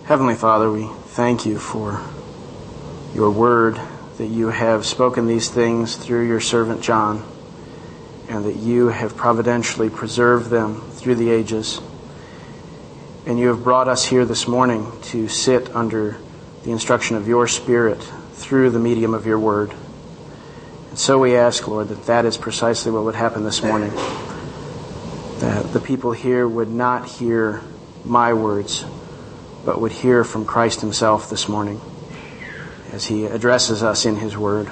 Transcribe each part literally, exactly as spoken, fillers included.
Heavenly Father, we thank you for your word, that you have spoken these things through your servant John, and that you have providentially preserved them through the ages. And you have brought us here this morning to sit under the instruction of your Spirit through the medium of your word. And so we ask, Lord, that that is precisely what would happen this morning. That the people here would not hear my words, but would hear from Christ himself this morning as he addresses us in his word.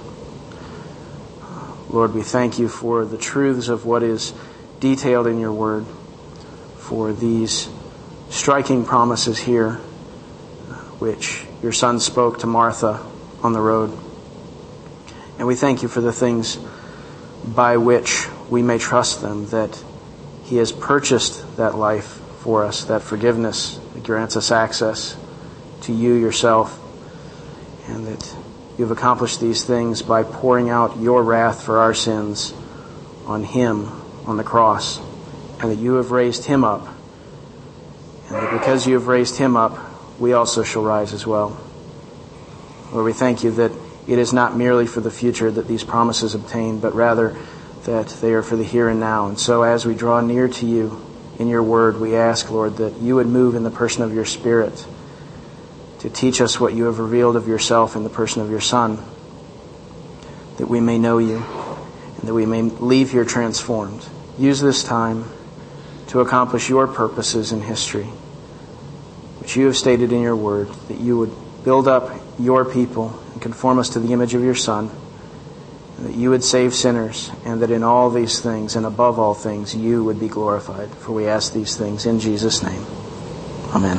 Lord, we thank you for the truths of what is detailed in your word, for these striking promises here, which your Son spoke to Martha on the road. And we thank you for the things by which we may trust them, that he has purchased that life for us, that forgiveness that grants us access to you yourself, and that you've accomplished these things by pouring out your wrath for our sins on him on the cross, and that you have raised him up, and that because you have raised him up, we also shall rise as well. Lord, we thank you that it is not merely for the future that these promises obtain, but rather that they are for the here and now. And so as we draw near to you in your word, we ask, Lord, that you would move in the person of your Spirit to teach us what you have revealed of yourself in the person of your Son, that we may know you and that we may leave here transformed. Use this time to accomplish your purposes in history, which you have stated in your word, that you would build up your people and conform us to the image of your Son, and that you would save sinners, and that in all these things, and above all things, you would be glorified. For we ask these things in Jesus' name. Amen.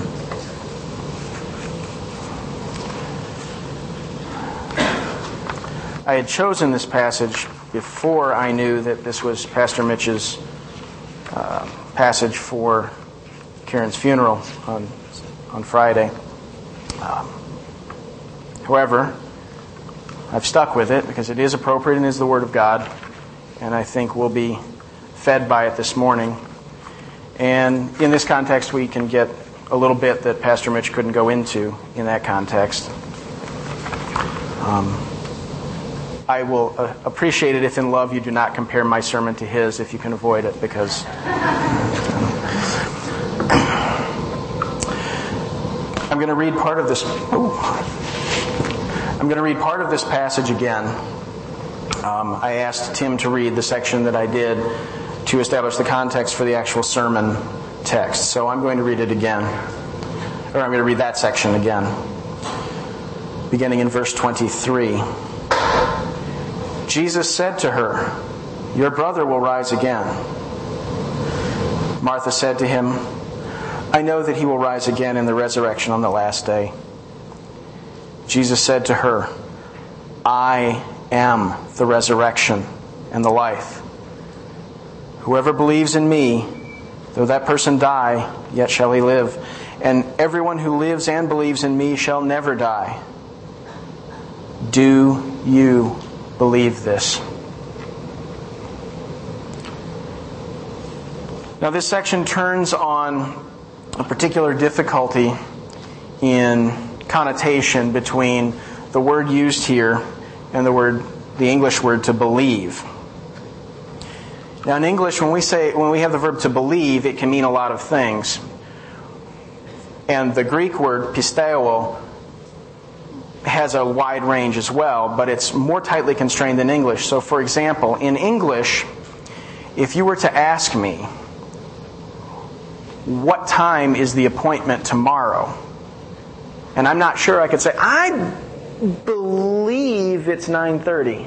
I had chosen this passage before I knew that this was Pastor Mitch's uh, passage for Karen's funeral on, on Friday. Um, however, I've stuck with it because it is appropriate and is the Word of God, and I think we'll be fed by it this morning. And in this context, we can get a little bit that Pastor Mitch couldn't go into in that context. Um, I will uh, appreciate it if in love you do not compare my sermon to his, if you can avoid it, because I'm going to read part of this. Ooh. I'm going to read part of this passage again. Um, I asked Tim to read the section that I did to establish the context for the actual sermon text. So I'm going to read it again. Or I'm going to read that section again. Beginning in verse twenty-three. Jesus said to her, "Your brother will rise again." Martha said to him, "I know that he will rise again in the resurrection on the last day." Jesus said to her, "I am the resurrection and the life. Whoever believes in me, though that person die, yet shall he live. And everyone who lives and believes in me shall never die. Do you believe this?" Now this section turns on a particular difficulty in connotation between the word used here and the word, the English word to believe. Now in English, when we say, when we have the verb to believe, it can mean a lot of things. And the Greek word pisteuo has a wide range as well, but it's more tightly constrained than English. So for example, in English, if you were to ask me, what time is the appointment tomorrow? And I'm not sure, I could say, I believe it's nine thirty.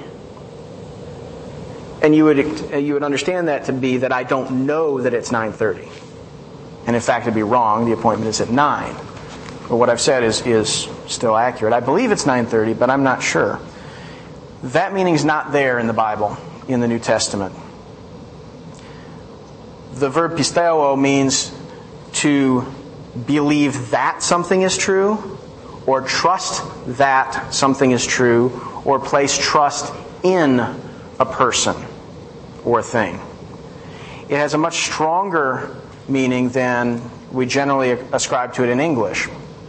And you would you would understand that to be that I don't know that it's nine thirty. And in fact, it'd be wrong. The appointment is at nine. But what I've said is, is still accurate. I believe it's nine thirty, but I'm not sure. That meaning's not there in the Bible, in the New Testament. The verb pisteuo means to believe that something is true, or trust that something is true, or place trust in a person or thing. It has a much stronger meaning than we generally ascribe to it in English.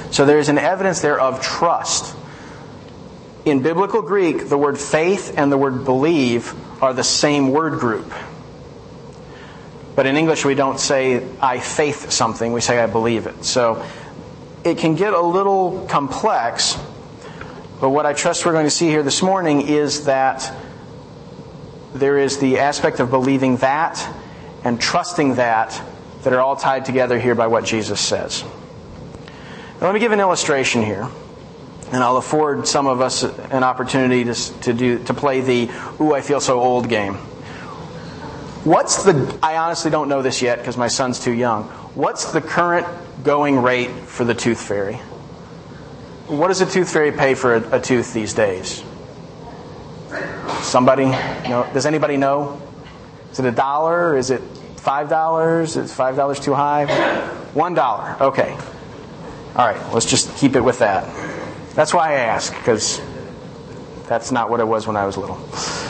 So there's an evidence there of trust. In biblical Greek, the word faith and the word believe are the same word group. But in English, we don't say, I faith something. We say, I believe it. So it can get a little complex. But what I trust we're going to see here this morning is that there is the aspect of believing that and trusting that that are all tied together here by what Jesus says. Now, let me give an illustration here. And I'll afford some of us an opportunity to, to, do, to play the, ooh, I feel so old game. What's the, I honestly don't know this yet because my son's too young. What's the current going rate for the tooth fairy? What does a tooth fairy pay for a, a tooth these days? Somebody? No? Does anybody know? Is it a dollar? Is it five dollars? Is five dollars too high? One dollar. Okay. All right. Let's just keep it with that. That's why I ask, because that's not what it was when I was little.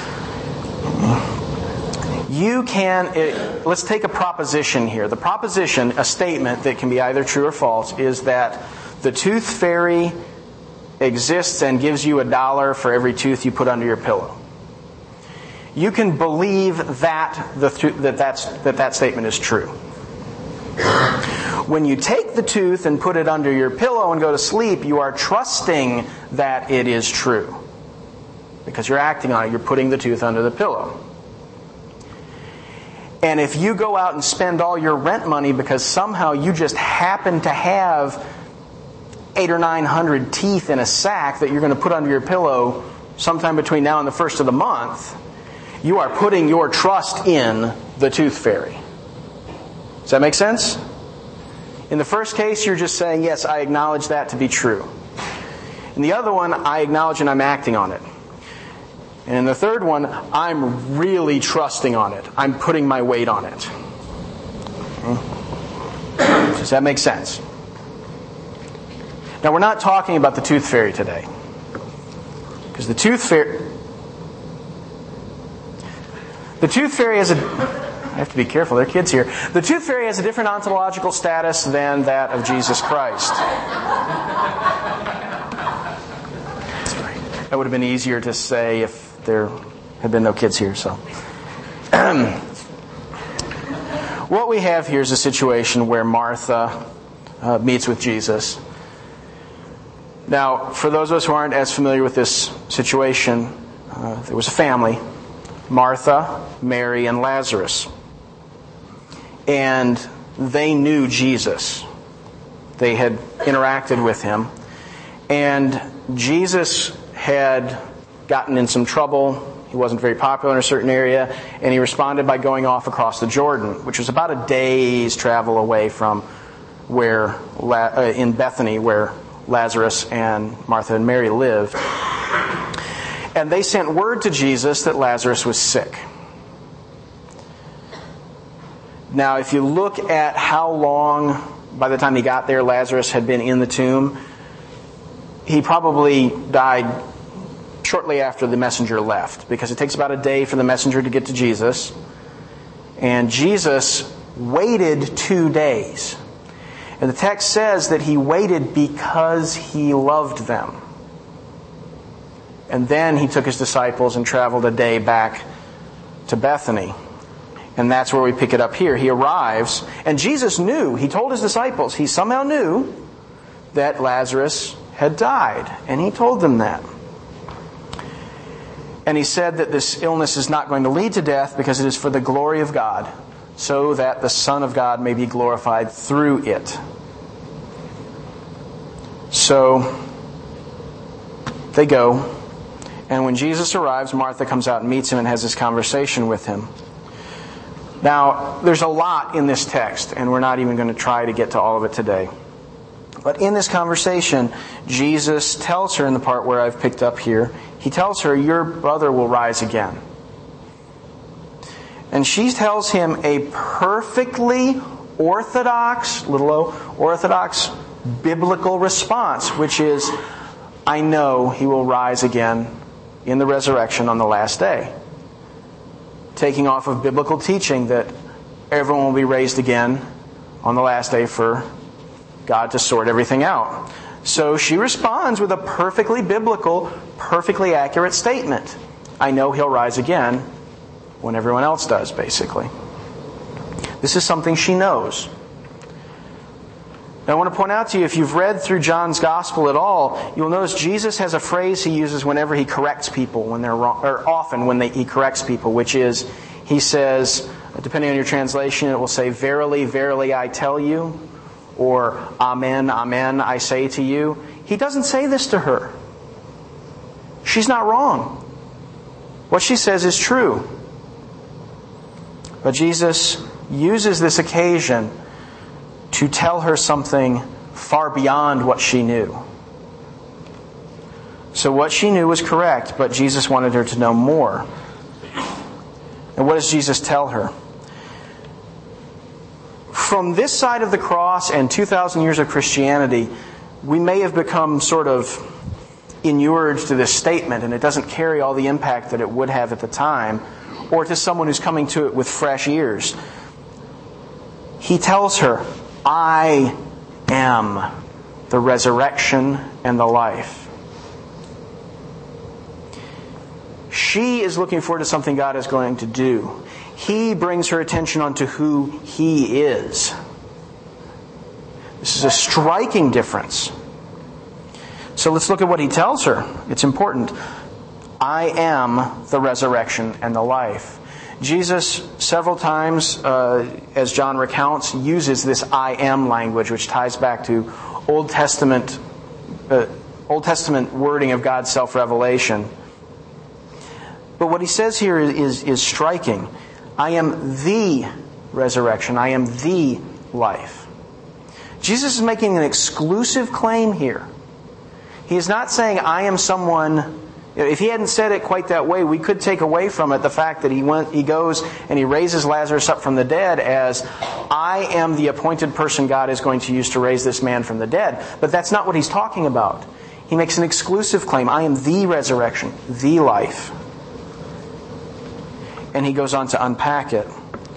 You can, it, let's take a proposition here. The proposition, a statement that can be either true or false, is that the tooth fairy exists and gives you a dollar for every tooth you put under your pillow. You can believe that the, that, that's, that that statement is true. When you take the tooth and put it under your pillow and go to sleep, you are trusting that it is true. Because you're acting on it. You're putting the tooth under the pillow. And if you go out and spend all your rent money because somehow you just happen to have eight or nine hundred teeth in a sack that you're going to put under your pillow sometime between now and the first of the month, you are putting your trust in the tooth fairy. Does that make sense? In the first case, you're just saying, yes, I acknowledge that to be true. In the other one, I acknowledge and I'm acting on it. And in the third one, I'm really trusting on it. I'm putting my weight on it. Does that make sense? Now, we're not talking about the tooth fairy today. Because the tooth fairy... The tooth fairy is a... I have to be careful, there are kids here. The tooth fairy has a different ontological status than that of Jesus Christ. That would have been easier to say if there had been no kids here. So, what we have here is a situation where Martha uh, meets with Jesus. Now, for those of us who aren't as familiar with this situation, uh, there was a family, Martha, Mary, and Lazarus. And they knew Jesus. They had interacted with him. And Jesus had gotten in some trouble. He wasn't very popular in a certain area. And he responded by going off across the Jordan, which was about a day's travel away from where, uh, in Bethany, where Lazarus and Martha and Mary lived. And they sent word to Jesus that Lazarus was sick. Now, if you look at how long, by the time he got there, Lazarus had been in the tomb, he probably died shortly after the messenger left, because it takes about a day for the messenger to get to Jesus. And Jesus waited two days. And the text says that he waited because he loved them. And then he took his disciples and traveled a day back to Bethany. And that's where we pick it up here. He arrives, and Jesus knew, he told his disciples, he somehow knew that Lazarus had died. And he told them that. And he said that this illness is not going to lead to death because it is for the glory of God, so that the Son of God may be glorified through it. So, they go. And when Jesus arrives, Martha comes out and meets him and has this conversation with him. Now, there's a lot in this text, and we're not even going to try to get to all of it today. But in this conversation, Jesus tells her in the part where I've picked up here, he tells her, your brother will rise again. And she tells him a perfectly orthodox, little o, orthodox biblical response, which is, I know he will rise again in the resurrection on the last day. Taking off of biblical teaching that everyone will be raised again on the last day for God to sort everything out. So she responds with a perfectly biblical, perfectly accurate statement. I know He'll rise again when everyone else does, basically. This is something she knows. Now, I want to point out to you, if you've read through John's Gospel at all, you'll notice Jesus has a phrase He uses whenever He corrects people, when they're wrong, or often when they, He corrects people, which is, He says, depending on your translation, it will say, verily, verily, I tell you, or amen, amen, I say to you. He doesn't say this to her. She's not wrong. What she says is true. But Jesus uses this occasion to tell her something far beyond what she knew. So what she knew was correct, but Jesus wanted her to know more. And what does Jesus tell her? From this side of the cross and two thousand years of Christianity, we may have become sort of inured to this statement, and it doesn't carry all the impact that it would have at the time, or to someone who's coming to it with fresh ears. He tells her, I am the resurrection and the life. She is looking forward to something God is going to do. He brings her attention onto who He is. This is a striking difference. So let's look at what He tells her. It's important. I am the resurrection and the life. Jesus, several times, uh, as John recounts, uses this I am language, which ties back to Old Testament, uh, Old Testament wording of God's self-revelation. But what He says here is, is, is striking. I am the resurrection. I am the life. Jesus is making an exclusive claim here. He is not saying, I am someone. If He hadn't said it quite that way, we could take away from it the fact that he went, he goes and He raises Lazarus up from the dead as, I am the appointed person God is going to use to raise this man from the dead. But that's not what He's talking about. He makes an exclusive claim. I am the resurrection, the life. And He goes on to unpack it.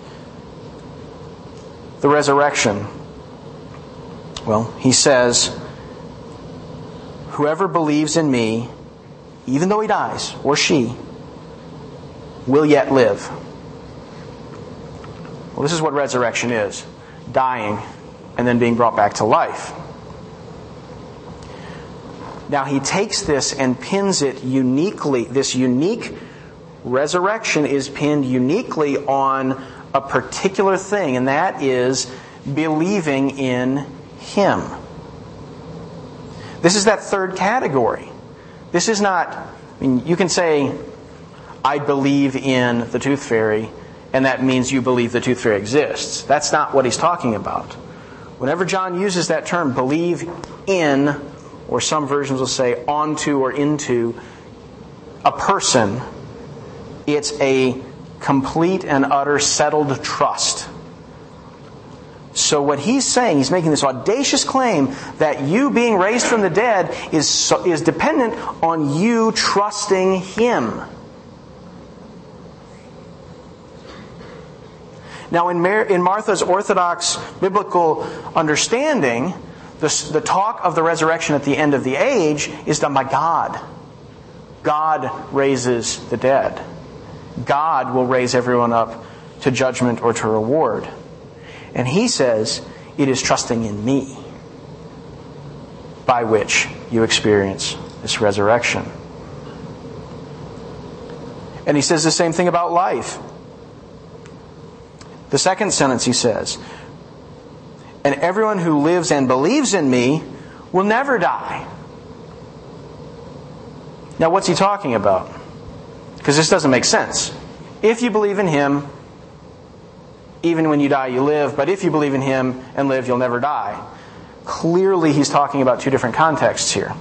The resurrection. Well, He says, whoever believes in Me, even though he dies, or she, will yet live. Well, this is what resurrection is. Dying and then being brought back to life. Now He takes this and pins it uniquely. This unique resurrection is pinned uniquely on a particular thing, and that is believing in Him. This is that third category. This is not, I mean, you can say, I believe in the tooth fairy, and that means you believe the tooth fairy exists. That's not what He's talking about. Whenever John uses that term, believe in, or some versions will say onto or into, a person, it's a complete and utter settled trust. So what He's saying, He's making this audacious claim that you being raised from the dead is so, is dependent on you trusting Him. Now in, Mar- in Martha's Orthodox biblical understanding, the, the talk of the resurrection at the end of the age is done by God. God raises the dead. God will raise everyone up to judgment or to reward. And He says, it is trusting in Me by which you experience this resurrection. And He says the same thing about life. The second sentence He says, and everyone who lives and believes in Me will never die. Now what's He talking about? Because this doesn't make sense. If you believe in Him, even when you die, you live. But if you believe in Him and live, you'll never die. Clearly, He's talking about two different contexts here.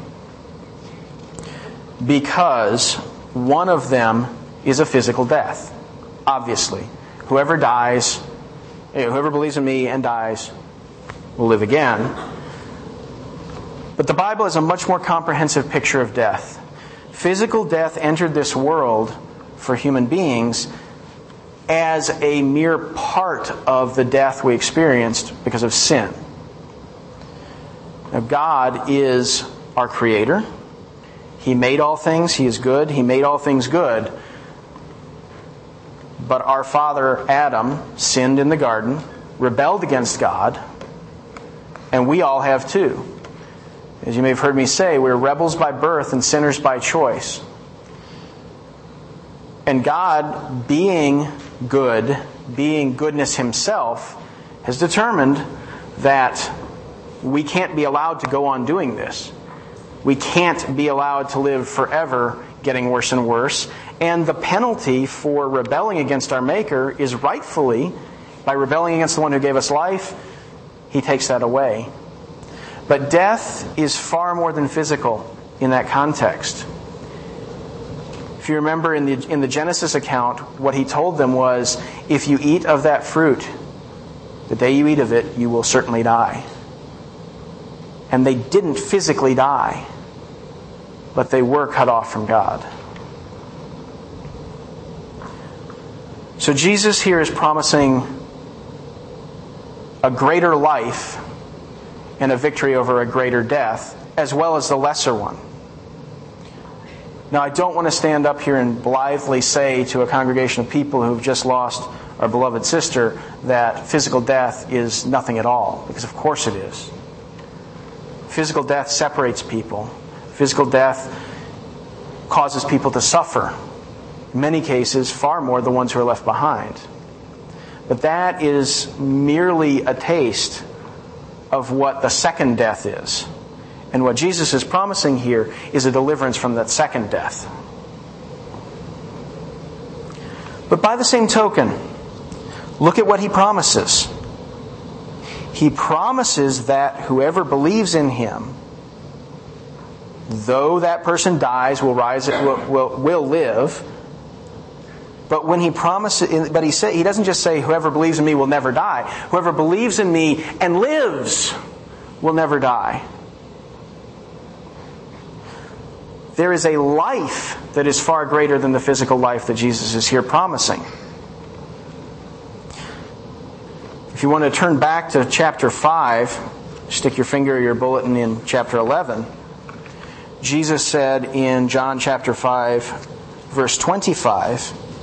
Because one of them is a physical death. Obviously. Whoever dies, whoever believes in Me and dies, will live again. But the Bible is a much more comprehensive picture of death. Physical death entered this world for human beings as a mere part of the death we experienced because of sin. Now, God is our Creator. He made all things. He is good. He made all things good. But our father Adam sinned in the garden, rebelled against God, and we all have too. As you may have heard me say, we're rebels by birth and sinners by choice. And God, being good, being goodness Himself, has determined that we can't be allowed to go on doing this. We can't be allowed to live forever getting worse and worse. And the penalty for rebelling against our Maker is rightfully, by rebelling against the one who gave us life, He takes that away. But death is far more than physical in that context. If you remember in the in the Genesis account, what He told them was, if you eat of that fruit, the day you eat of it, you will certainly die. And they didn't physically die, but they were cut off from God. So Jesus here is promising a greater life and a victory over a greater death, as well as the lesser one. Now, I don't want to stand up here and blithely say to a congregation of people who've just lost our beloved sister that physical death is nothing at all, because of course it is. Physical death separates people. Physical death causes people to suffer. In many cases, far more the ones who are left behind. But that is merely a taste of what the second death is. And what Jesus is promising here is a deliverance from that second death. But by the same token, look at what He promises. He promises that whoever believes in Him, though that person dies, will rise, will, will, will live. But when He promises, but he say, He doesn't just say, whoever believes in me will never die. Whoever believes in me and lives will never die. There is a life that is far greater than the physical life that Jesus is here promising. If you want to turn back to chapter five, stick your finger or your bulletin in chapter eleven. Jesus said in John chapter five, verse twenty-five,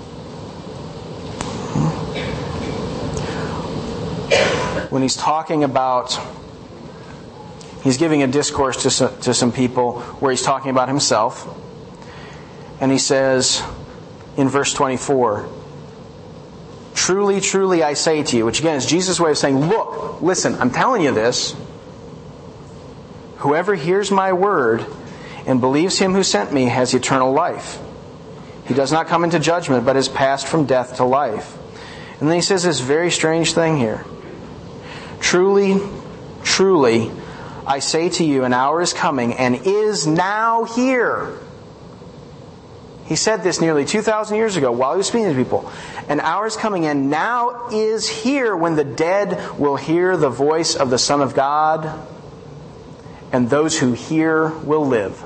when He's talking about, He's giving a discourse to some, to some people where He's talking about Himself. And He says in verse twenty-four, truly, truly I say to you, which again is Jesus' way of saying, look, listen, I'm telling you this. Whoever hears my word and believes Him who sent me has eternal life. He does not come into judgment, but is passed from death to life. And then He says this very strange thing here. Truly, truly, I say to you, an hour is coming and is now here. He said this nearly two thousand years ago while He was speaking to people. An hour is coming and now is here when the dead will hear the voice of the Son of God, and those who hear will live.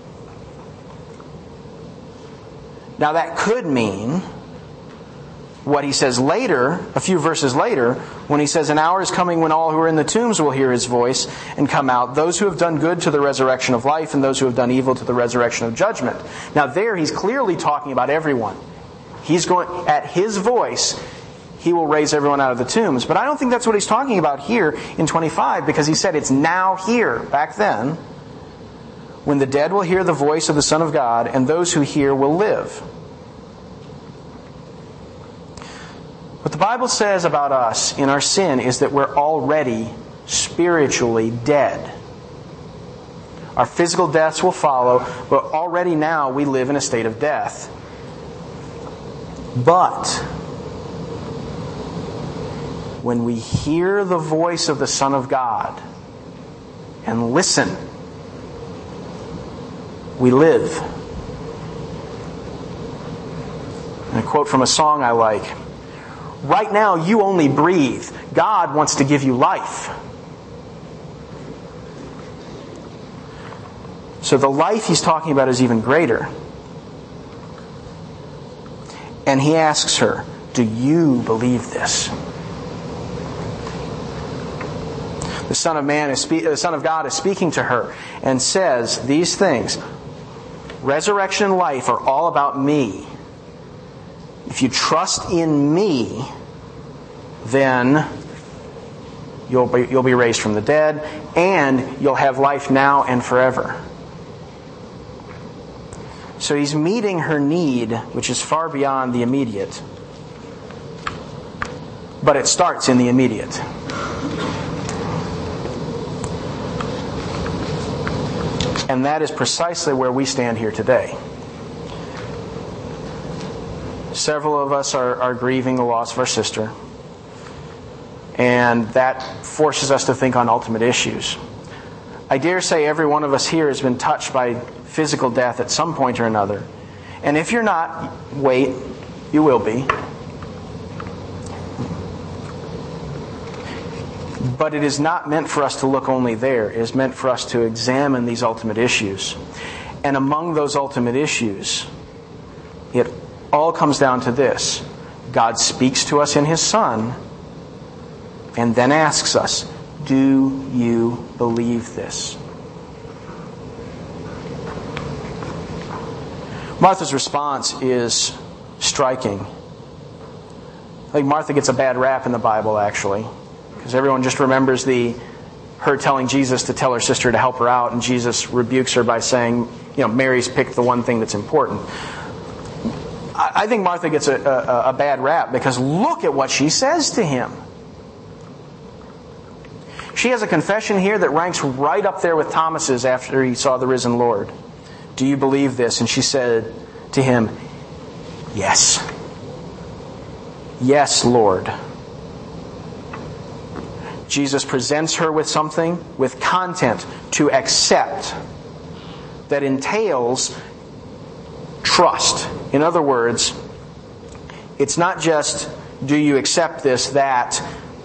Now that could mean what He says later, a few verses later, when He says, an hour is coming when all who are in the tombs will hear His voice and come out, those who have done good to the resurrection of life, and those who have done evil to the resurrection of judgment. Now there He's clearly talking about everyone. He's going, at His voice, He will raise everyone out of the tombs. But I don't think that's what He's talking about here in twenty-five, because He said it's now here, back then, when the dead will hear the voice of the Son of God, and those who hear will live. What the Bible says about us in our sin is that we're already spiritually dead. Our physical deaths will follow, but already now we live in a state of death. But when we hear the voice of the Son of God and listen, we live. And a quote from a song I like. Right now, you only breathe. God wants to give you life. So the life He's talking about is even greater. And He asks her, do you believe this? The Son of Man is spe- the Son of God is speaking to her and says these things. Resurrection and life are all about me. If you trust in me, then you'll be, you'll be raised from the dead, and you'll have life now and forever. So he's meeting her need, which is far beyond the immediate. But it starts in the immediate. And that is precisely where we stand here today. Several of us are, are grieving the loss of our sister. And that forces us to think on ultimate issues. I dare say every one of us here has been touched by physical death at some point or another. And if you're not, wait, you will be. But it is not meant for us to look only there. It is meant for us to examine these ultimate issues. And among those ultimate issues, it all comes down to this. God speaks to us in His Son and then asks us, do you believe this? Martha's response is striking. I think Martha gets a bad rap in the Bible, actually. Because everyone just remembers the her telling Jesus to tell her sister to help her out, and Jesus rebukes her by saying, you know, Mary's picked the one thing that's important. I, I think Martha gets a, a, a bad rap because look at what she says to him. She has a confession here that ranks right up there with Thomas's after he saw the risen Lord. Do you believe this? And she said to him, yes. Yes, Lord. Jesus presents her with something, with content to accept that entails trust. In other words, it's not just, do you accept this, that,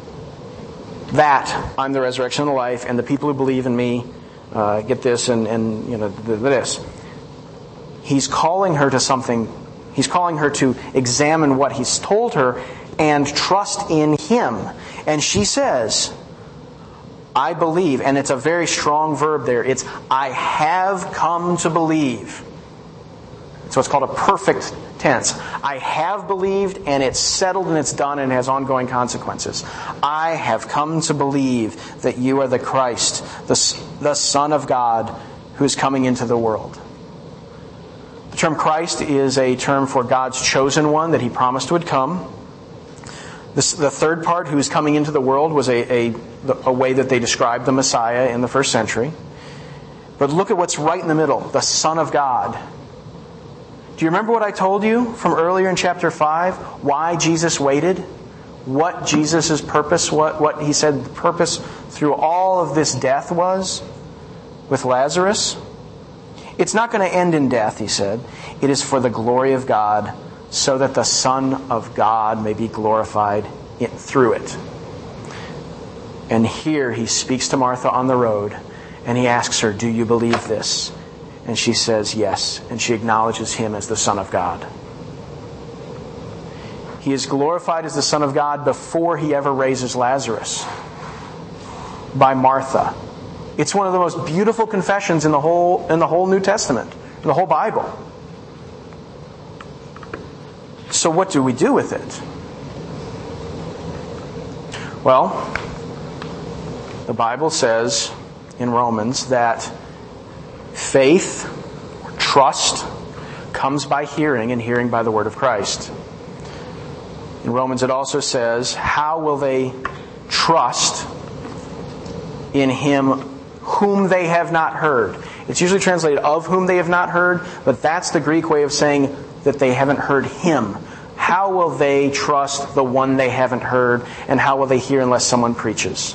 that I'm the resurrection and the life, and the people who believe in me uh, get this, and, and you know this. He's calling her to something. He's calling her to examine what He's told her and trust in Him. And she says, I believe. And it's a very strong verb there. It's, I have come to believe. So it's called a perfect tense. I have believed, and it's settled, and it's done, and it has ongoing consequences. I have come to believe that you are the Christ, the, the Son of God, who is coming into the world. The term Christ is a term for God's chosen one that He promised would come. This, the third part, who is coming into the world, was a, a, a way that they described the Messiah in the first century. But look at what's right in the middle, the Son of God. Do you remember what I told you from earlier in chapter five? Why Jesus waited? What Jesus' purpose, what, what He said the purpose through all of this death was with Lazarus? It's not going to end in death, He said. It is for the glory of God, so that the Son of God may be glorified through it. And here He speaks to Martha on the road, and He asks her, do you believe this? And she says yes, and she acknowledges Him as the Son of God. He is glorified as the Son of God before He ever raises Lazarus by Martha. It's one of the most beautiful confessions in the whole in the whole New Testament, in the whole Bible. So what do we do with it? Well, the Bible says in Romans that faith, or trust, comes by hearing, and hearing by the word of Christ. In Romans it also says, how will they trust in Him whom they have not heard? It's usually translated of whom they have not heard, but that's the Greek way of saying that they haven't heard Him. How will they trust the one they haven't heard, and how will they hear unless someone preaches?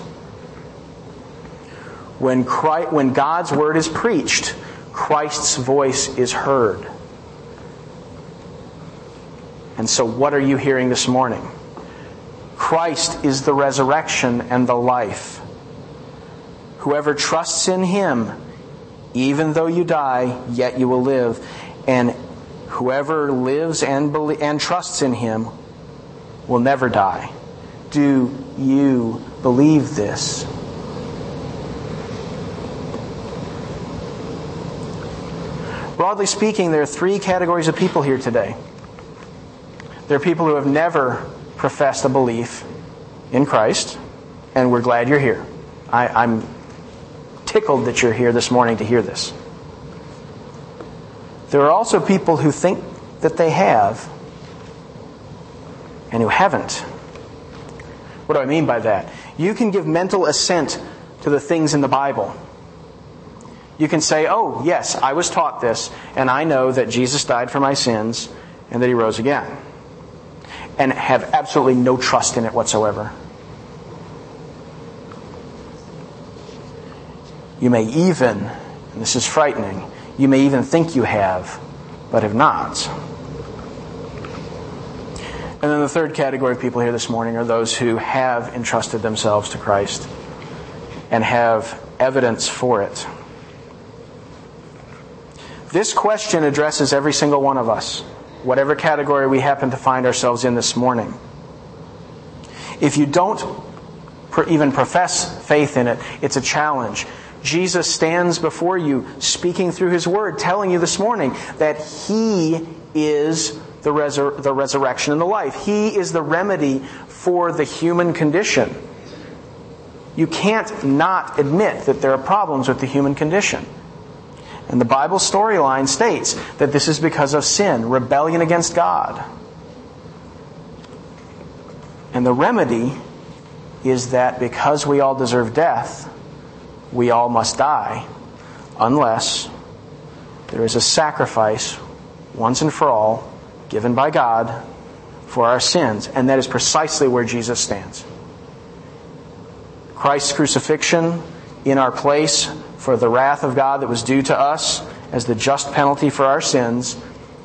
When Christ, when God's word is preached, Christ's voice is heard. And so what are you hearing this morning? Christ is the resurrection and the life. Whoever trusts in Him, even though you die, yet you will live. And whoever lives and belie- and trusts in Him will never die. Do you believe this? Broadly speaking, there are three categories of people here today. There are people who have never professed a belief in Christ, and we're glad you're here. I, I'm tickled that you're here this morning to hear this. There are also people who think that they have and who haven't. What do I mean by that? You can give mental assent to the things in the Bible. You can say, oh, yes, I was taught this, and I know that Jesus died for my sins and that He rose again. And have absolutely no trust in it whatsoever. You may even, and this is frightening, you may even think you have, but have not. And then the third category of people here this morning are those who have entrusted themselves to Christ and have evidence for it. This question addresses every single one of us, whatever category we happen to find ourselves in this morning. If you don't even profess faith in it, it's a challenge. Jesus stands before you, speaking through His Word, telling you this morning that He is the, resur- the resurrection and the life. He is the remedy for the human condition. You can't not admit that there are problems with the human condition. And the Bible storyline states that this is because of sin, rebellion against God. And the remedy is that because we all deserve death, we all must die, unless there is a sacrifice, once and for all, given by God for our sins. And that is precisely where Jesus stands. Christ's crucifixion in our place for the wrath of God that was due to us as the just penalty for our sins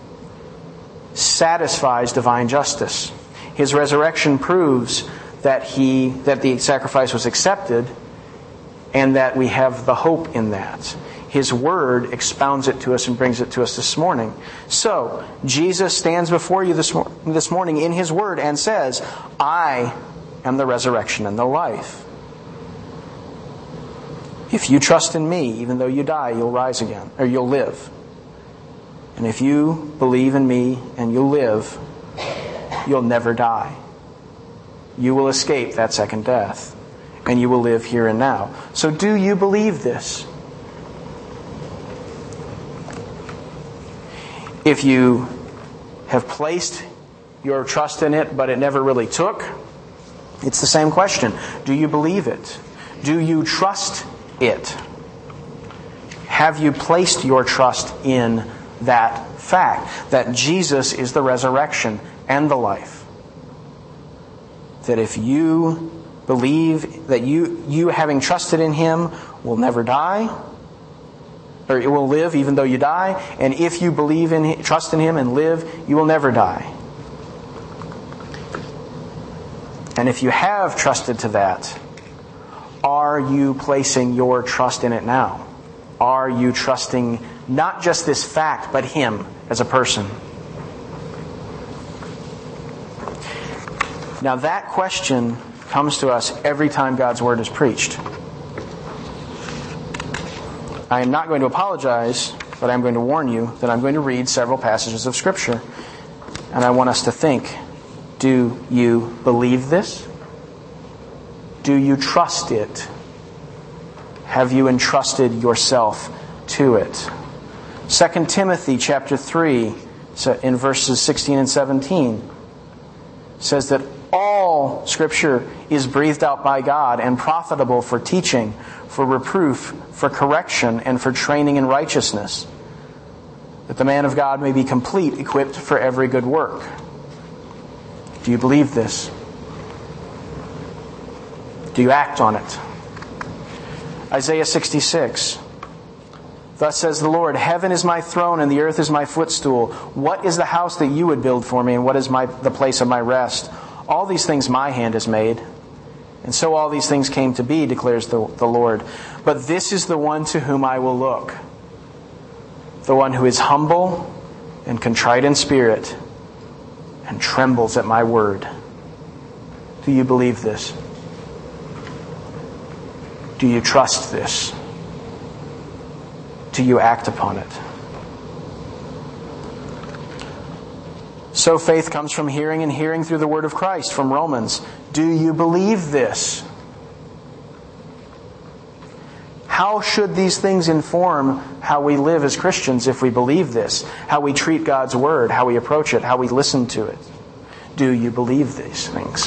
satisfies divine justice. His resurrection proves that he that the sacrifice was accepted and that we have the hope in that. His Word expounds it to us and brings it to us this morning. So, Jesus stands before you this, mor- this morning in His Word and says, I am the resurrection and the life. If you trust in Me, even though you die, you'll rise again, or you'll live. And if you believe in Me and you live, you'll never die. You will escape that second death, and you will live here and now. So do you believe this? If you have placed your trust in it, but it never really took, it's the same question. Do you believe it? Do you trust it? Have you placed your trust in that fact, that Jesus is the resurrection and the life? That if you believe that you, you having trusted in Him, will never die, or it will live even though you die, and if you believe in Him, trust in Him and live, you will never die. And if you have trusted to that, are you placing your trust in it now? Are you trusting not just this fact, but Him as a person? Now that question comes to us every time God's Word is preached. I am not going to apologize, but I'm going to warn you that I'm going to read several passages of Scripture. And I want us to think, do you believe this? Do you trust it? Have you entrusted yourself to it? Second Timothy chapter three, in verses sixteen and seventeen, says that all Scripture is breathed out by God and profitable for teaching, for reproof, for correction, and for training in righteousness, that the man of God may be complete, equipped for every good work. Do you believe this? Do you act on it? Isaiah sixty-six. Thus says the Lord, Heaven is my throne and the earth is my footstool. What is the house that you would build for me, and what is my the place of my rest? All these things my hand has made. And so all these things came to be, declares the, the Lord. But this is the one to whom I will look. The one who is humble and contrite in spirit and trembles at my word. Do you believe this? Do you trust this? Do you act upon it? So faith comes from hearing, and hearing through the word of Christ, from Romans. Do you believe this? How should these things inform how we live as Christians if we believe this? How we treat God's word, how we approach it, how we listen to it? Do you believe these things?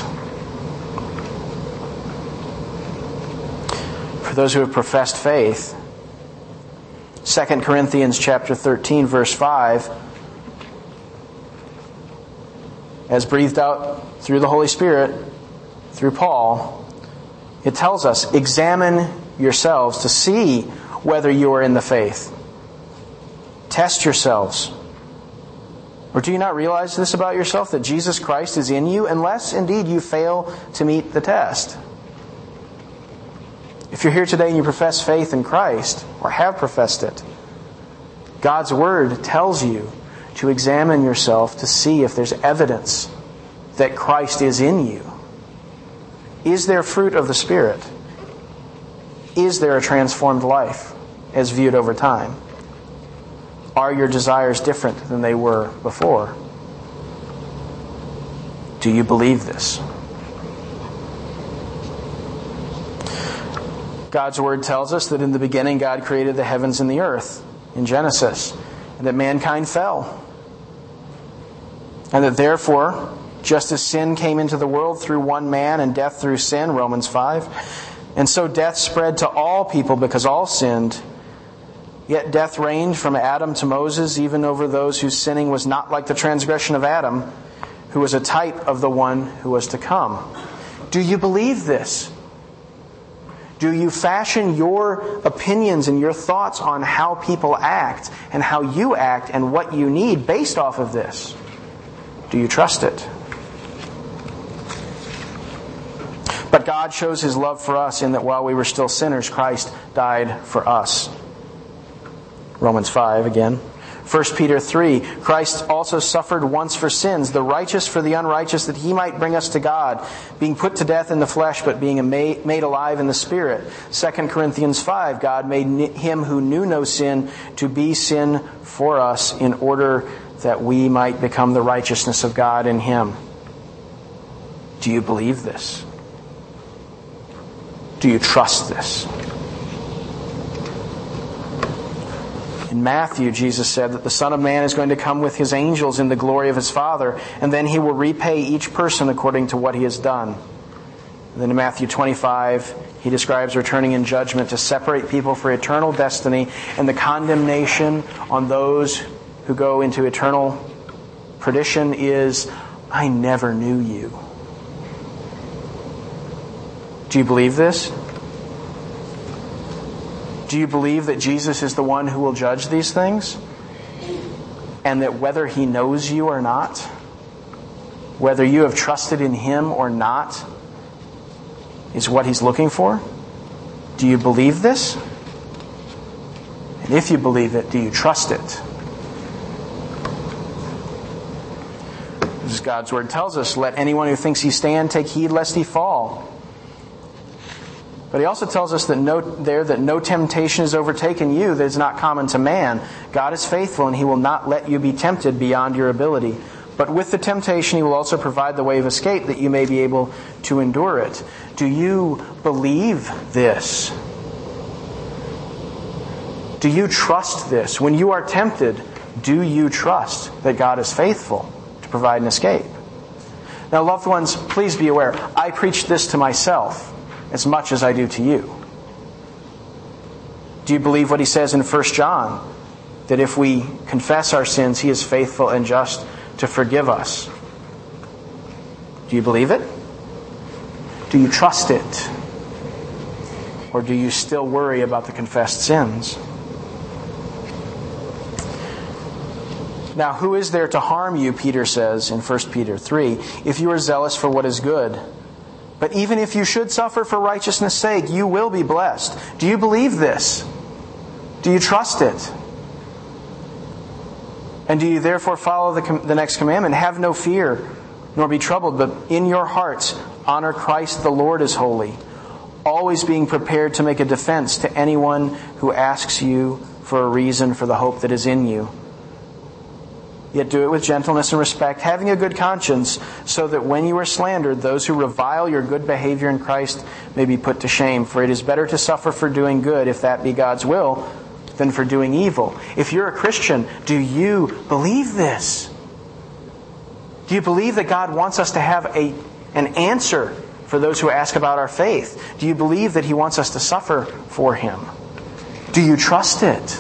For those who have professed faith, Second Corinthians chapter thirteen, verse five, as breathed out through the Holy Spirit, through Paul, it tells us, examine yourselves to see whether you are in the faith. Test yourselves. Or do you not realize this about yourself, that Jesus Christ is in you, unless indeed you fail to meet the test? If you're here today and you profess faith in Christ, or have professed it, God's Word tells you to examine yourself to see if there's evidence that Christ is in you. Is there fruit of the Spirit? Is there a transformed life as viewed over time? Are your desires different than they were before? Do you believe this? God's Word tells us that in the beginning God created the heavens and the earth in Genesis, and that mankind fell. And that therefore, just as sin came into the world through one man and death through sin, Romans five, and so death spread to all people because all sinned, yet death reigned from Adam to Moses, even over those whose sinning was not like the transgression of Adam, who was a type of the one who was to come. Do you believe this? Do you fashion your opinions and your thoughts on how people act and how you act and what you need based off of this? Do you trust it? But God shows His love for us in that while we were still sinners, Christ died for us. Romans five again. First Peter three, Christ also suffered once for sins, the righteous for the unrighteous, that He might bring us to God, being put to death in the flesh, but being made alive in the Spirit. Second Corinthians five, God made Him who knew no sin to be sin for us, in order that we might become the righteousness of God in Him. Do you believe this? Do you trust this? In Matthew, Jesus said that the Son of Man is going to come with His angels in the glory of His Father, and then He will repay each person according to what he has done. And then in Matthew twenty-five, He describes returning in judgment to separate people for eternal destiny and the condemnation on those who go into eternal perdition is, I never knew you. Do you believe this? Do you believe that Jesus is the one who will judge these things? And that whether He knows you or not, whether you have trusted in Him or not, is what He's looking for? Do you believe this? And if you believe it, do you trust it? As God's Word tells us, let anyone who thinks he stand take heed lest he fall. But He also tells us that no, there that no temptation has overtaken you that is not common to man. God is faithful, and He will not let you be tempted beyond your ability. But with the temptation, He will also provide the way of escape that you may be able to endure it. Do you believe this? Do you trust this? When you are tempted, do you trust that God is faithful to provide an escape? Now, loved ones, please be aware, I preach this to myself as much as I do to you. Do you believe what He says in First John? That if we confess our sins, He is faithful and just to forgive us. Do you believe it? Do you trust it? Or do you still worry about the confessed sins? Now, who is there to harm you, Peter says in First Peter three, if you are zealous for what is good? But even if you should suffer for righteousness' sake, you will be blessed. Do you believe this? Do you trust it? And do you therefore follow the, com- the next commandment? Have no fear, nor be troubled, but in your hearts honor Christ the Lord as holy, always being prepared to make a defense to anyone who asks you for a reason for the hope that is in you. Yet do it with gentleness and respect, having a good conscience, so that when you are slandered, those who revile your good behavior in Christ may be put to shame. For it is better to suffer for doing good, if that be God's will, than for doing evil. If you're a Christian, do you believe this? Do you believe that God wants us to have a, an answer for those who ask about our faith? Do you believe that He wants us to suffer for Him? Do you trust it?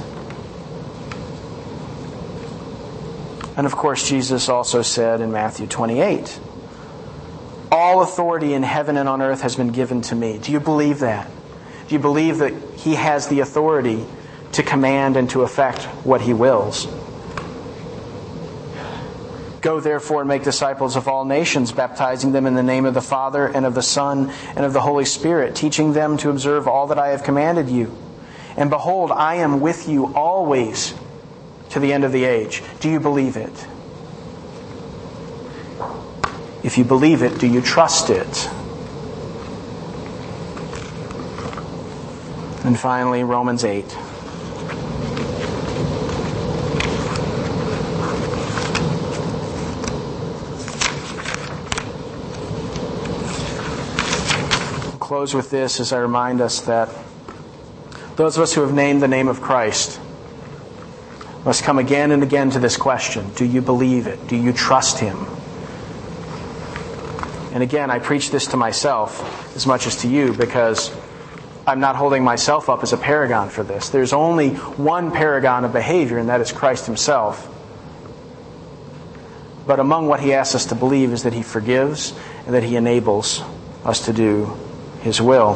And of course, Jesus also said in Matthew twenty-eight, all authority in heaven and on earth has been given to me. Do you believe that? Do you believe that He has the authority to command and to effect what He wills? Go therefore and make disciples of all nations, baptizing them in the name of the Father and of the Son and of the Holy Spirit, teaching them to observe all that I have commanded you. And behold, I am with you always to the end of the age. Do you believe it? If you believe it, do you trust it? And finally, Romans eight. I'll close with this as I remind us that those of us who have named the name of Christ must come again and again to this question. Do you believe it? Do you trust Him? And again, I preach this to myself as much as to you because I'm not holding myself up as a paragon for this. There's only one paragon of behavior, and that is Christ Himself. But among what He asks us to believe is that He forgives and that He enables us to do His will.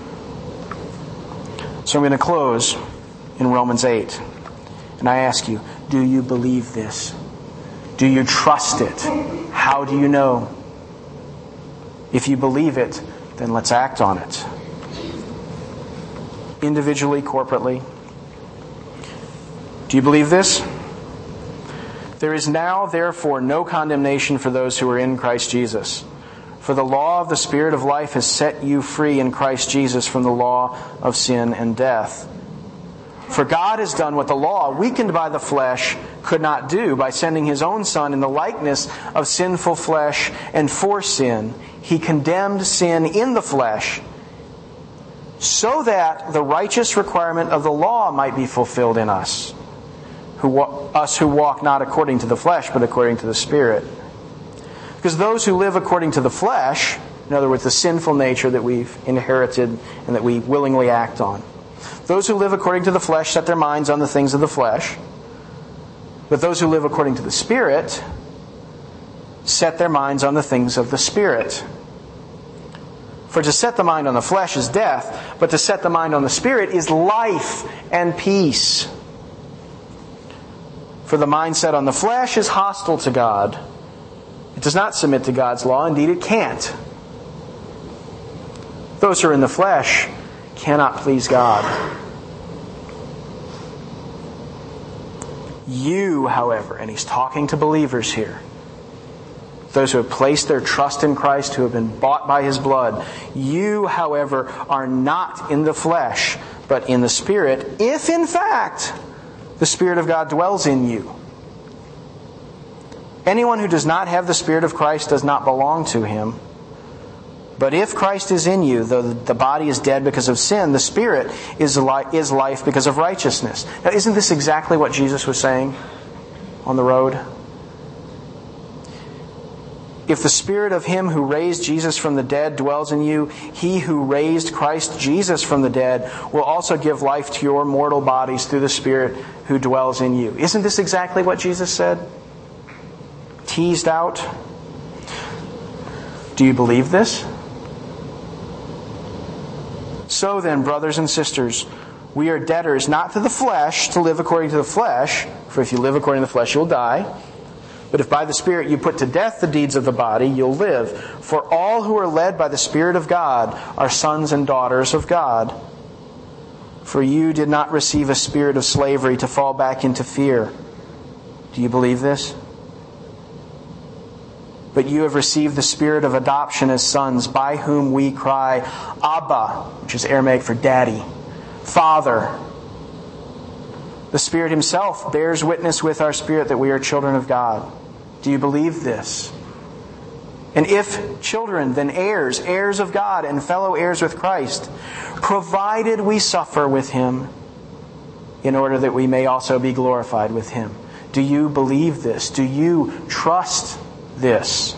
So I'm going to close in Romans eight. And I ask you, do you believe this? Do you trust it? How do you know? If you believe it, then let's act on it. Individually, corporately. Do you believe this? There is now, therefore, no condemnation for those who are in Christ Jesus. For the law of the Spirit of life has set you free in Christ Jesus from the law of sin and death. For God has done what the law, weakened by the flesh, could not do by sending His own Son in the likeness of sinful flesh, and for sin He condemned sin in the flesh, so that the righteous requirement of the law might be fulfilled in us, who us who walk not according to the flesh, but according to the Spirit. Because those who live according to the flesh, in other words, the sinful nature that we've inherited and that we willingly act on, those who live according to the flesh set their minds on the things of the flesh. But those who live according to the Spirit set their minds on the things of the Spirit. For to set the mind on the flesh is death, but to set the mind on the Spirit is life and peace. For the mind set on the flesh is hostile to God. It does not submit to God's law. Indeed, it can't. Those who are in the flesh cannot please God. You, however, and He's talking to believers here, those who have placed their trust in Christ, who have been bought by His blood, you, however, are not in the flesh, but in the Spirit, if in fact the Spirit of God dwells in you. Anyone who does not have the Spirit of Christ does not belong to Him. But if Christ is in you, though the body is dead because of sin, the Spirit is is life because of righteousness. Now, isn't this exactly what Jesus was saying on the road? If the Spirit of Him who raised Jesus from the dead dwells in you, He who raised Christ Jesus from the dead will also give life to your mortal bodies through the Spirit who dwells in you. Isn't this exactly what Jesus said? Teased out. Do you believe this? So then, brothers and sisters, we are debtors not to the flesh to live according to the flesh, for if you live according to the flesh, you'll die. But if by the Spirit you put to death the deeds of the body, you'll live. For all who are led by the Spirit of God are sons and daughters of God. For you did not receive a spirit of slavery to fall back into fear. Do you believe this? But you have received the Spirit of adoption as sons, by whom we cry, Abba, which is Aramaic for Daddy, Father. The Spirit Himself bears witness with our spirit that we are children of God. Do you believe this? And if children, then heirs, heirs of God and fellow heirs with Christ, provided we suffer with Him, in order that we may also be glorified with Him. Do you believe this? Do you trust this?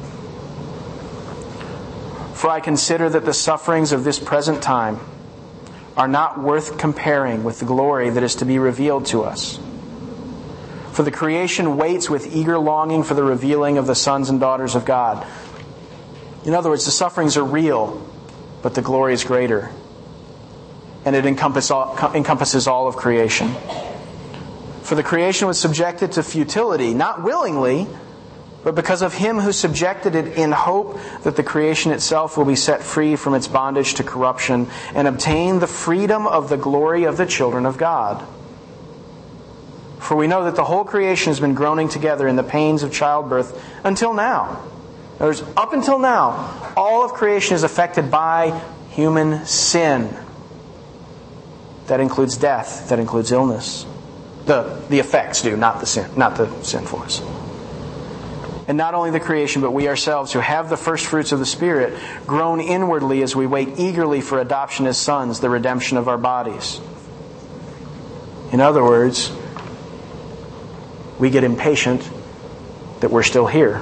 For I consider that the sufferings of this present time are not worth comparing with the glory that is to be revealed to us. For the creation waits with eager longing for the revealing of the sons and daughters of God. In other words, the sufferings are real, but the glory is greater. And it encompass all, encompasses all of creation. For the creation was subjected to futility, not willingly, but because of Him who subjected it, in hope that the creation itself will be set free from its bondage to corruption and obtain the freedom of the glory of the children of God. For we know that the whole creation has been groaning together in the pains of childbirth until now. In other words, up until now, all of creation is affected by human sin. That includes death. That includes illness. The, the effects do, not the sin, not the sinfulness. And not only the creation, but we ourselves who have the first fruits of the Spirit groan inwardly as we wait eagerly for adoption as sons, the redemption of our bodies. In other words, we get impatient that we're still here.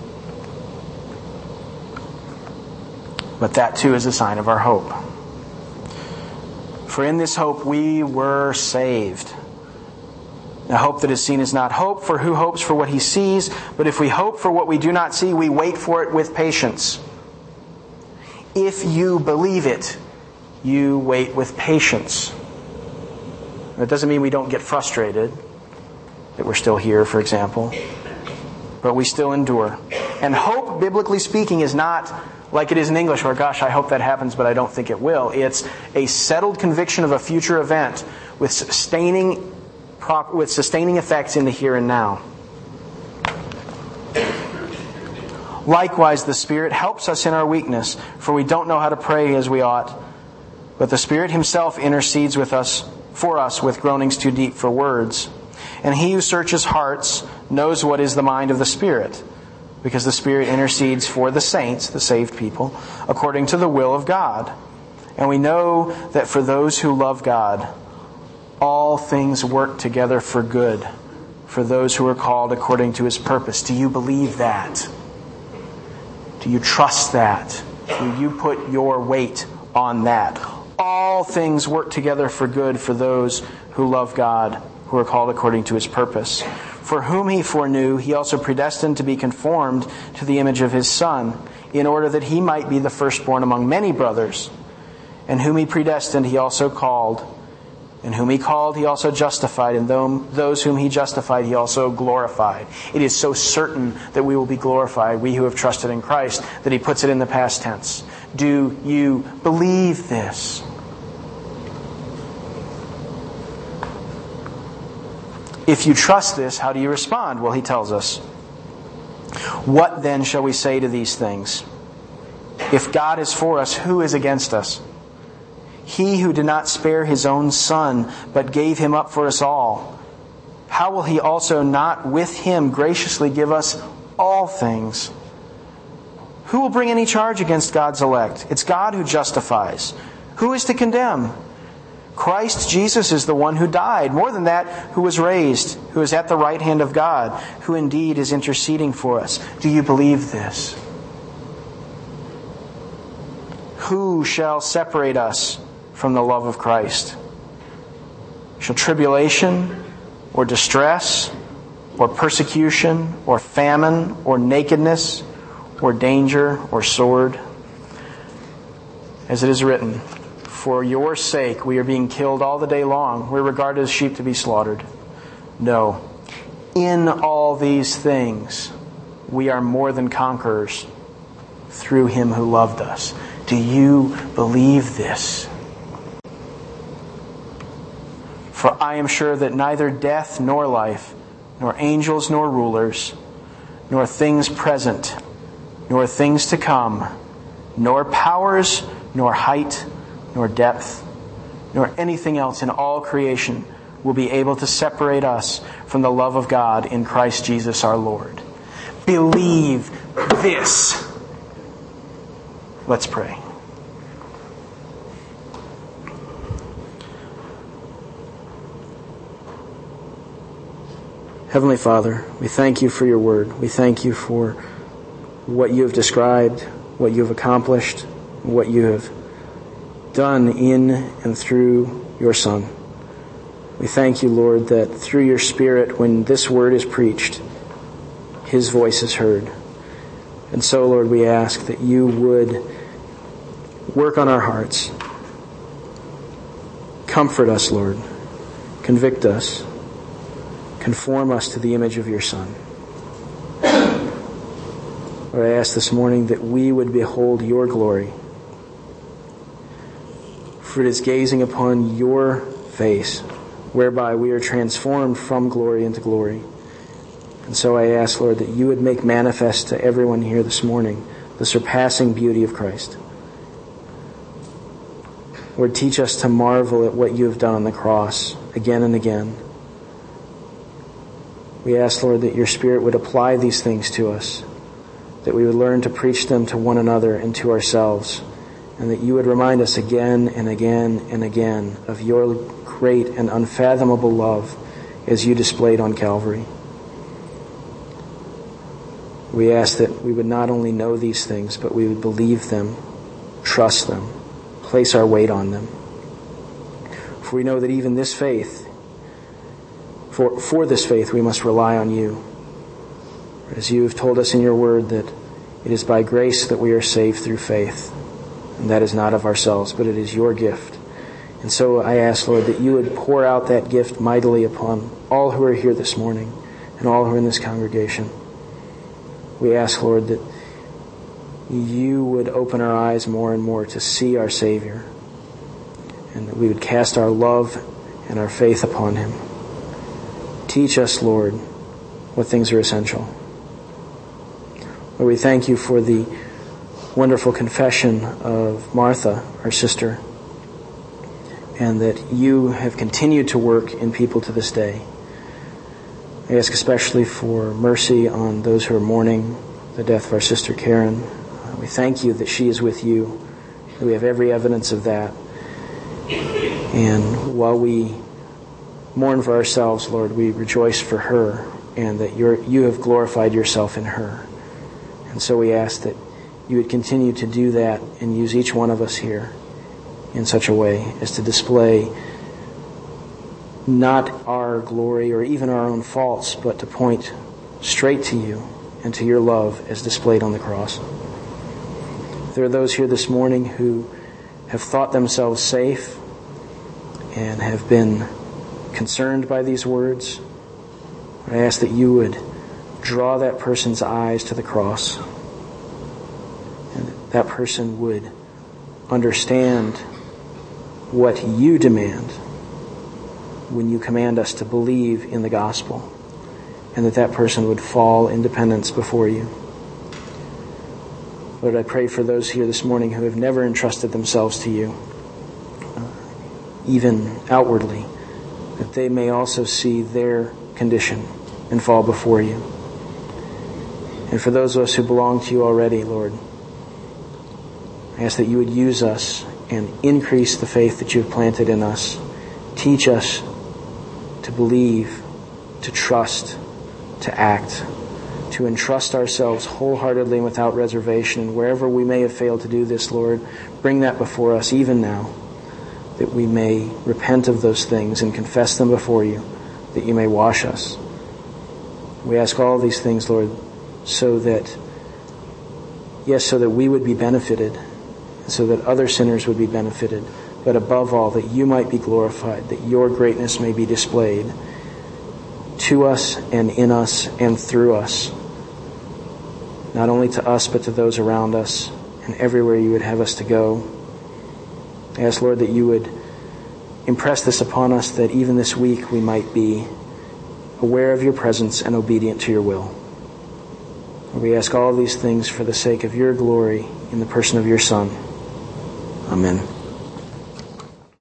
But that too is a sign of our hope. For in this hope we were saved. Now hope that is seen is not hope, for who hopes for what he sees? But if we hope for what we do not see, we wait for it with patience. If you believe it, you wait with patience. That doesn't mean we don't get frustrated, that we're still here, for example. But we still endure. And hope, biblically speaking, is not like it is in English, where, gosh, I hope that happens, but I don't think it will. It's a settled conviction of a future event with sustaining, with sustaining effects in the here and now. Likewise, the Spirit helps us in our weakness, for we don't know how to pray as we ought. But the Spirit Himself intercedes with us, for us with groanings too deep for words. And He who searches hearts knows what is the mind of the Spirit, because the Spirit intercedes for the saints, the saved people, according to the will of God. And we know that for those who love God, all things work together for good, for those who are called according to His purpose. Do you believe that? Do you trust that? Do you put your weight on that? All things work together for good for those who love God, who are called according to His purpose. For whom He foreknew, He also predestined to be conformed to the image of His Son, in order that He might be the firstborn among many brothers. And whom He predestined, He also called. And whom He called, He also justified. And those whom He justified, He also glorified. It is so certain that we will be glorified, we who have trusted in Christ, that He puts it in the past tense. Do you believe this? If you trust this, how do you respond? Well, he tells us. What then shall we say to these things? If God is for us, who is against us? He who did not spare His own Son, but gave Him up for us all, how will He also not with Him graciously give us all things? Who will bring any charge against God's elect? It's God who justifies. Who is to condemn? Christ Jesus is the one who died. More than that, who was raised, who is at the right hand of God, who indeed is interceding for us. Do you believe this? Who shall separate us from the love of Christ? Shall tribulation, or distress, or persecution, or famine, or nakedness, or danger, or sword? As it is written, for your sake we are being killed all the day long. We're regarded as sheep to be slaughtered. No. In all these things we are more than conquerors through Him who loved us. Do you believe this? For I am sure that neither death nor life, nor angels nor rulers, nor things present, nor things to come, nor powers, nor height, nor depth, nor anything else in all creation will be able to separate us from the love of God in Christ Jesus our Lord. Believe this. Let's pray. Heavenly Father, we thank you for your word. We thank you for what you have described, what you have accomplished, what you have done in and through your Son. We thank you, Lord, that through your Spirit, when this word is preached, his voice is heard. And so, Lord, we ask that you would work on our hearts. Comfort us, Lord. Convict us. Conform us to the image of your Son. Lord, I ask this morning that we would behold your glory. For it is gazing upon your face, whereby we are transformed from glory into glory. And so I ask, Lord, that you would make manifest to everyone here this morning the surpassing beauty of Christ. Lord, teach us to marvel at what you have done on the cross again and again. We ask, Lord, that your Spirit would apply these things to us, that we would learn to preach them to one another and to ourselves, and that you would remind us again and again and again of your great and unfathomable love as you displayed on Calvary. We ask that we would not only know these things, but we would believe them, trust them, place our weight on them. For we know that even this faith, for, for this faith, we must rely on you. As you have told us in your word that it is by grace that we are saved through faith, and that is not of ourselves, but it is your gift. And so I ask, Lord, that you would pour out that gift mightily upon all who are here this morning and all who are in this congregation. We ask, Lord, that you would open our eyes more and more to see our Savior, and that we would cast our love and our faith upon him. Teach us, Lord, what things are essential. Lord, we thank you for the wonderful confession of Martha, our sister, and that you have continued to work in people to this day. I ask especially for mercy on those who are mourning the death of our sister Karen. Uh, we thank you that she is with you. We have every evidence of that. And while we mourn for ourselves, Lord, we rejoice for her, and that you're, you have glorified yourself in her. And so we ask that you would continue to do that and use each one of us here in such a way as to display not our glory or even our own faults, but to point straight to you and to your love as displayed on the cross. There are those here this morning who have thought themselves safe and have been concerned by these words. I ask that you would draw that person's eyes to the cross, and that, that person would understand what you demand when you command us to believe in the gospel, and that that person would fall in dependence before you. Lord, I pray for those here this morning who have never entrusted themselves to you, uh, even outwardly, that they may also see their condition and fall before you. And for those of us who belong to you already, Lord, I ask that you would use us and increase the faith that you have planted in us. Teach us to believe, to trust, to act, to entrust ourselves wholeheartedly and without reservation. And wherever we may have failed to do this, Lord, bring that before us even now, that we may repent of those things and confess them before you, that you may wash us. We ask all these things, Lord, so that, yes, so that we would be benefited, so that other sinners would be benefited, but above all, that you might be glorified, that your greatness may be displayed to us and in us and through us, not only to us, but to those around us and everywhere you would have us to go. I ask, Lord, that you would impress this upon us, that even this week we might be aware of your presence and obedient to your will. We ask all these things for the sake of your glory in the person of your Son. Amen.